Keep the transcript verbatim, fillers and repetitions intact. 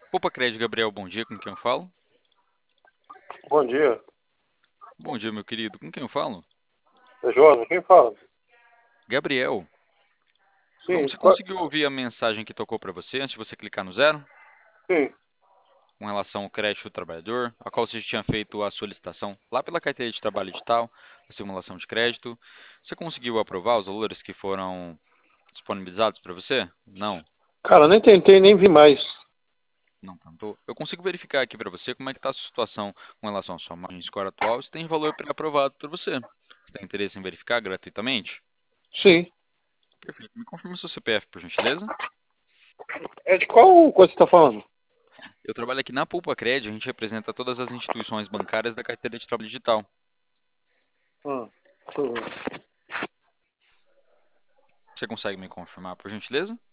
Opa, Crédito Gabriel, bom dia, com quem eu falo? Bom dia. Bom dia, meu querido, com quem eu falo? É Josa, quem fala? Gabriel. Bom, Sim, você qua- conseguiu ouvir a mensagem que tocou para você antes de você clicar no zero? sim. Com relação ao crédito do trabalhador, a qual você já tinha feito a solicitação lá pela carteira de trabalho digital, a simulação de crédito. Você conseguiu aprovar os valores que foram disponibilizados para você? Não, Cara, nem tentei, nem vi mais. não tentou. Eu consigo verificar aqui para você como é que está a sua situação com relação à sua margem de score atual, se tem valor pré-aprovado para você. Você tem interesse em verificar gratuitamente? Sim. Perfeito. Me confirma seu C P F, por gentileza. É de qual coisa você está falando? Eu trabalho aqui na Poupa Cred, a gente representa todas as instituições bancárias da carteira de trabalho digital. Ah, deixa eu ver. Você consegue me confirmar, por gentileza?